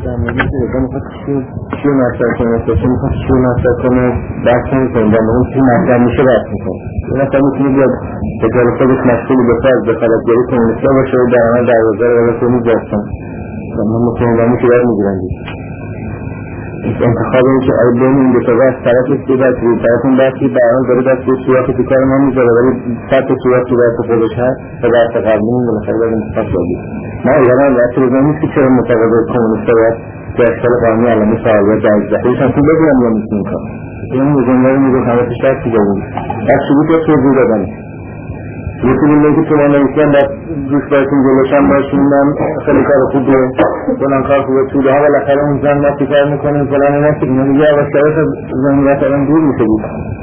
در مورد که اگه میخواد چی مطرح کنه چی میخواد چی مطرح کنه بحث میکنه در مورد چی مطرح میشه بحث میکنه این اصلا میتونی بیاد به جال خودش مشغول به خلقگری کمونیستا باشه و در عمل دروازه رو برسونی جاستن و من مطمئنی که باید میگیرن انتخاب این که ای بین این دوتا از طرف استیبت روی طرف این بحثی بران داره دست به صورت که کار ما میذاره ولی سطح صورت که دست خودش هست و دست قبلی این بالاخره باید انتخاب شدید ما ایران هم دست روزه نیست که چرا متقابل کمونیستا باید به اشکال قانونی علمی فعالیت جایزده هم تو بگیرم یا نیست این کار این روزنگاه میگه همه پیش دست که داریم از شروط رو توضیح دادن یکی میگه که من نویسیم باید دوش بایتون جلوشم باشیم من خیلی کار خوبه فلان کار خوبه توده ها بالاخره اون زن ما چیکار میکنیم فلان اینا که میگه اوشترش زنیت الان دور میشه بود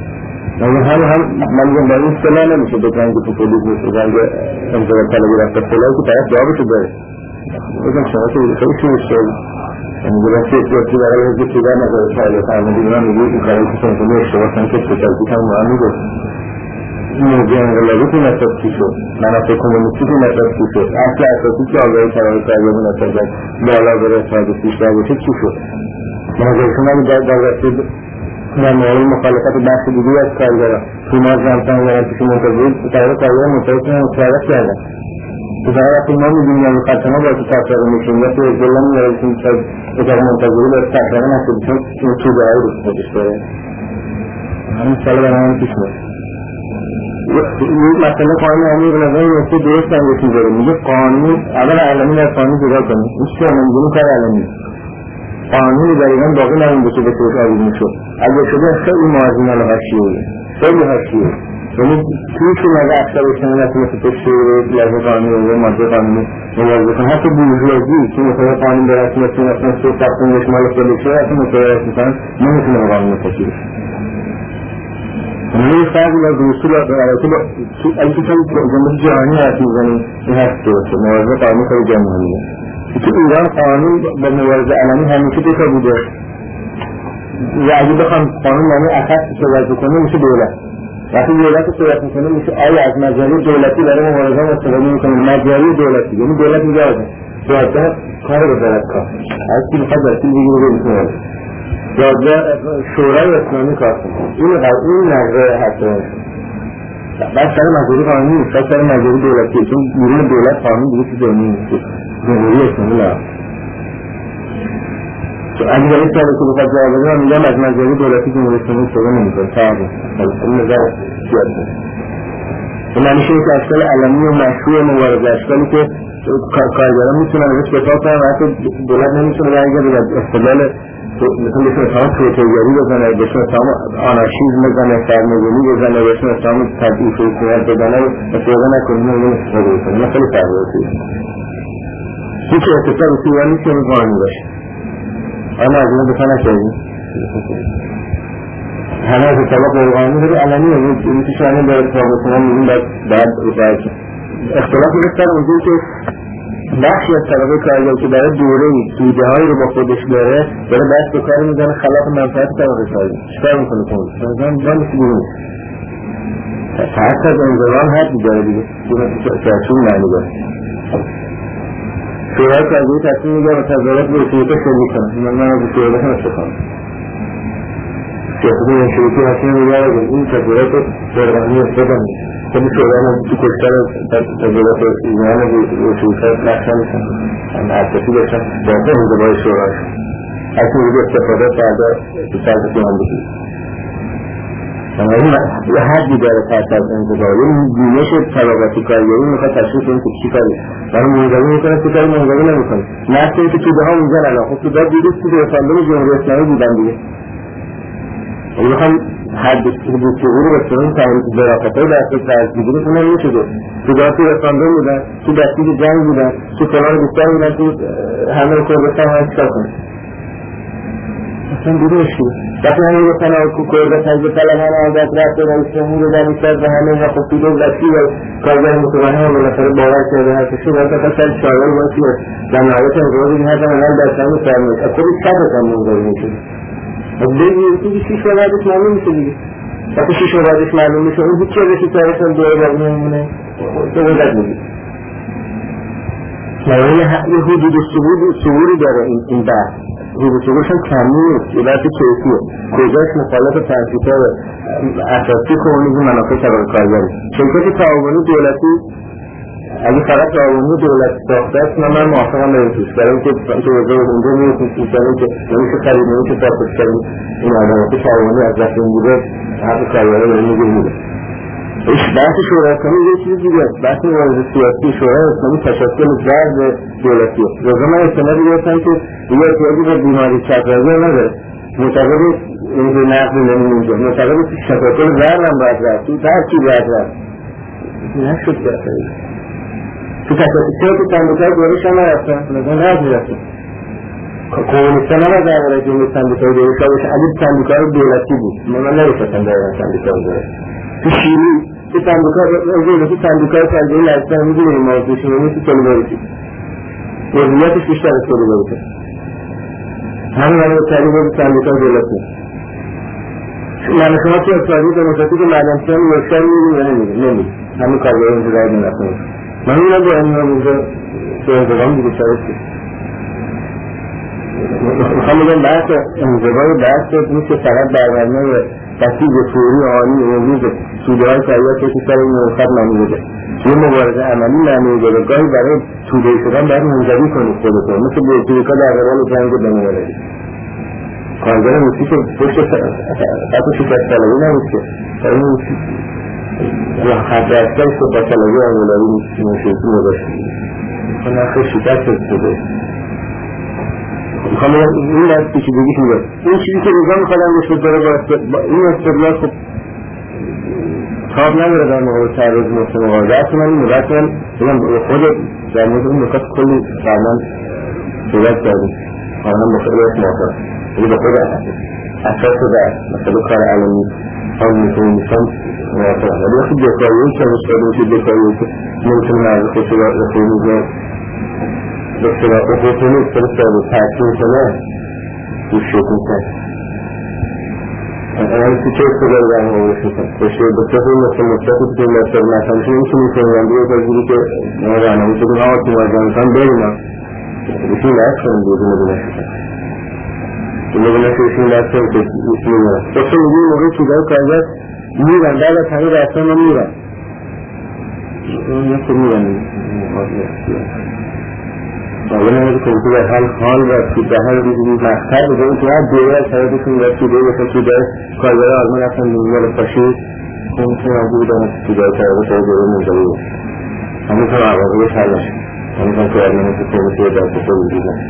من میگم در این سلا نمیشه بکنم که پولیس میشه زنگ امزاد طلبی رفته فلایی که طرف جوابشو داره بگم شما که خیلی چون شد میگه رفتی احتیاطی برای حضور توده نظر شایده فرمودی من میگه این کاری که سنتونی اشتباه کنم که سوچالتی کم مهم میگه موضوع انقلابی که نصف چی شد منافع کمونیستی که نصف چی شد اصل اساسی که آگاهی قرار کردن نصف بالا بره ساده پیشتر باشه چی شد نظرشون هم در رسید در مورد مخالفت بخش دیگه از کارگران توماز رمتن یعنی که منتظر تغییر کارگران منتظر مصرف کردن بسیار وقتی ما میدونیم یعنی خطرنا باید تفسیر میشیم یا توی ازدلم میارسیم که اگر منتظری باید تفسیر نشد چون توده های رو خودش داره همین سال برنامه پیش میاد مثلا قانون عمومی به نظر میاد درست انگشتی داره میگه قانون اول علمی در قانون جدا کنید این چه نمیدونی کار علمی قانونی در ایران باقی نمونده که به طور آویز میشد اگر شده خیلی موازنان حاشیه‌ای خیلی حاشیه‌ای یعنی توی که مگه اکثر اجتماعی مثل تشریع لازم قانونی و ماده قانونی موازه کن حتی بورژوازی که مثلا قانون به رسمیت مثلا سوی تقسیم مال خودشه حتی متوجه میشن نمیتونه قانون تشریع این فرقی از اصول علاقه با اگه که جمهوری جهانی حرف میزنیم این هست درسته موازه قانون خیلی جمهوریه که ایران قانون با مبارزه علمی همیشه دوتا بوده و اگه بخوام قانون معنی اخص صحبت بکنه میشه دولت وقتی دولت صحبت میکنه میشه آیا از مجاری دولتی برای مبارزه استفاده میکنه مجاری دولتی یعنی دولت میگه آزم دولت کار بذارد کار از که بخواد دستی دیگه رو بکنه یادگاه شورای اسلامی کار کنه این نظره حتی بس سر مجاری قانونی نیست بس سر مجاری دولتی چون بیرون دولت قانون دیگه چیز دارمی نیست جمهوری اسلامی لازم اگه دارید ساله که بخواد جواب بده من میگم از مجاری دولتی جمهوری اسلامی شده نمیکنه فرقه این نظر زیاد بود این معنیشه که اشکال علمی و مشروع مبارزه اشکالی که کارگران میتونن ازش دفاع کنن و حتی دولت نمیتونه برگرده و استقلال مثل بسیم تمام توتیگری بزنه بسیم تمام آنارشیزم بزنه سرمایه‌گری بزنه بسیم تمام تبعیض و حکومت بزنه و استفاده نکنیم و استفاده بکنیم این خیلی فرق داره هیچ اتفاق سیوان نیست که این قانونی باشه اما از این بسا نشدیم همه از اتفاق قانونی داری علمی این که شانه داره اتفاق بکنم میگیم باید رفاعت اختلاف این سر اونجایی که بخشی از طبقه کارگر که برای دوره‌ای توده هایی رو با خودش داره دست به کار میزنه خلاف منفعت طبقه کارگر چکار میکنه کنید من مثل بیرون حتی از انظران حدی داره دیگه چون معنی داره شورای کارگری تصمیم میگه و تظاهرات به اصولیتا شروع کنه من از اصولیتا هم استخوام سیاست این شروعی تصمیم میگه این تظاهرات برغانی استفاده خیلی شورای تو کشتر تظاهرات ایران و اصولیتا نقشه میشن هم حدثی باشن باقی انضبای شورای اصلا میگه استفاده فردا تو سرد سیمان بکنید بنابراین یه حدی داره پس از انتظار یه گونش طبقاتی کارگری میخواد تشریف کنید که چی کاری برای منظوی میکنه که کاری منظوی نمیکنه نفت این که توده ها میزن الان خب توده دیگه توده رساندم جمهوری اسلامی بودن دیگه این میخوام حد بسیاری رو بسیاری ظرافت های دستی ترزیگیری اونم میشده توده ها توی رساندم بودن تو دستی جنگ بودن تو فلان بیشتر بودن تو همه کردستان ها چکار کنه اصلا دیده اشید وقتی همه گفتن کردستان که طلبان آزاد رفت و رئیس جمهور رو در میکرد و همه و خب دیده وقتی و کارگر متوانه هم بالاخره باور کرده هستشون و تا سر شاور باشی و در نهایت انقلاب این هستن اول دستانی فرمید از خودی صدت هم منظر میشه و دیگه شیش و بعدش معلوم میشه دیگه وقتی شیش و بعدش معلوم میشه اون هیچ چه رسی تاریخ هم دوره باقی نمیمونه تو بودت میگه یعنی یه حدود صبوری داره این بحث. حدود صبورش هم کمی نیست، یه بحث کیفیه. کجاش مخالف پرنسیپ‌های اساسی کمونیسم منافع طبقه کارگری. شرکت تعاونی دولتی اگه فقط تعاونی دولتی ساخته است من موافقم به این توش، برای اینکه وضع اونجا می‌رسید که نمیشه خرید، نمیشه ساختش کردیم این آدمات تعاونی از دست این بوده حق کارگرها داره میگیره. بحث شورای اسلامی یه چیز دیگه است. بحث مبارزه سیاسی شورای اسلامی تشکل ضرب دولتیه. لازم من احتمالی گرفتم که دیگه احتیاجی به بیماری چپرازی نداره. معتقد اینجا نقل نمی‌اونجا معتقد که تشکل ضرب هم باید رفت، تو ترکی باید رفت نشد بسید تو تشکل سندیکای دورش هم نرفتن، لازم رفت میرفتن کمونیستان هم از اول جمعه سندیکای دورش ها باشه. اگه سندیکای دولتی بود من نرفتن دارن سندیکای دورش تو شیری که سندیکای سندیکای لرستان میدونیم موضوعشون نیست سولیداریتی وضعیتش بیشتر از سولیداریتی همین همه تحریب بود سندیکای دولتی. من شما که اصلاحی دموکراتی که معدنچیان یکشن میدونیم یا نمیدونیم همین کارگاه اینجا رای نکنیم. من میدونم با این اونجا به انضبام دیگه شرستی میخوام بگم بحث انضبای بحث نیست که فقط برمبنای تصیب فوری آنی امروز توده های سریعت که سر این مرخط معنی بده یه مبارزه عملی معنی بده. گاهی برای توده شدن باید منضبی کنید خودتون مثل بولشویک‌ها در قبال جنگ بین‌المللی. کارگر موسیقی که پشت خط شکست طلبی نبود که برای موسیقی یا خط دستگاه صحبت طلبی انگلاری موسیقی نداشت نخه شکست شده. میخوام این دست پیچیدگیش میگه این چیزی که روزا میخوادم بشه داره با این استدلال خب تاب نداره در مقابل تعرض مقابله. اصلا من این مدت من بگم خود در مورد این نکات کلی فرمان صورت کردیم فرمان با خیلی موافق یعنی با خود اساس در مثلا کار علمی هم میتونیم موافق ولی وقتی دکاریون که مشکلی میشه دکاریون که نمیتونه نرزه خودشو رفیمیزه بسیار اپورتونیست فرستاد و تحکیم کنه روش شکل کنه اگر که چه استدار در مورد شکل بشه بسیار مثل مطلقی که مطلق نکنشه این که میتونه رنده یک از که ما رنمی شدیم آقا که مجموعتان بریم بسیم لحظ کنیم بیدونه بونه شکل بونه بونه شکل لحظ کنیم که بسیم میرن بسیار میگه این موقع چیزای کارگر میرن بعد از همه رسان هم میرن این یکی میرن اول نمیده که تو در حال رسید به هر روزی مقصد بده این که هر دوره از حیاتشون رسیده و که در کارگره آلمان رفتن دنیال فاشیست اون که نازی بودن که در طرف شده دوره منزوی بود همین که عواقبش حل نشد همین که ارمنی که کمیسی در کشه وجود نشد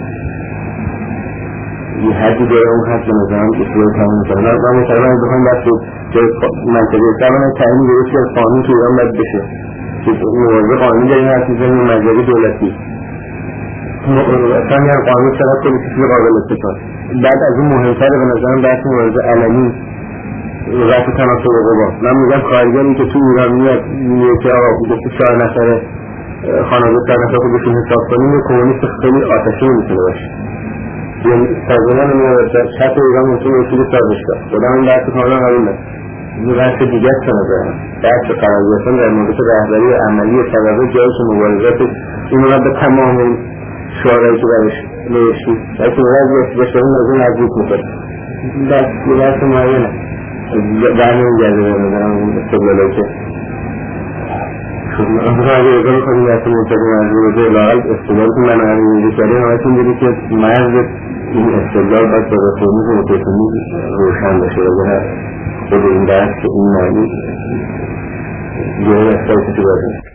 یه حدی داره اون حد به نظرم اصلاح تمام میکنه من مثلا بخوام بحث که منطقه سرمان تعیین درستی از قانون که ایران باید بشه که موازه قانون داریم هر چیز داریم مجاری دولتی اصلا یه قانون شرط کنید که قابل استفاده بعد از اون مهمتر به نظرم بحث مبارزه علنی رفت تناسب قوا. من میگم کارگری که تو ایران میاد میگه که آقا گفتی 4 نفر خانواده 4 نفر خودشون حساب کنیم یه کمونیست خیلی آتشی میتونه باشه یه سازمان میاد شرط ایران میتونه رسید سازشگاه خودم این بحث کاملا قبول نه این بحث دیگه است به نظرم بحث قرار گرفتن در مورد رهبری عملی طبقه جایی که مبارزات این رو به تمام شعارهایی که برش نوشتید بلکه وضعیت بشترون از اون نزدیک میکنه یه بحث معینه در نمیگرده به نظرم اون استقلالی که اگه اگه میکنیم یکی منتقیم از روزه لاغل استقلالی که من همینجا کردیم همتون دیدی که مرز این استقلال باید به رفرمیز و تکنیز روشن باشه و خود این بحث که این معنی یه استقلالی که باید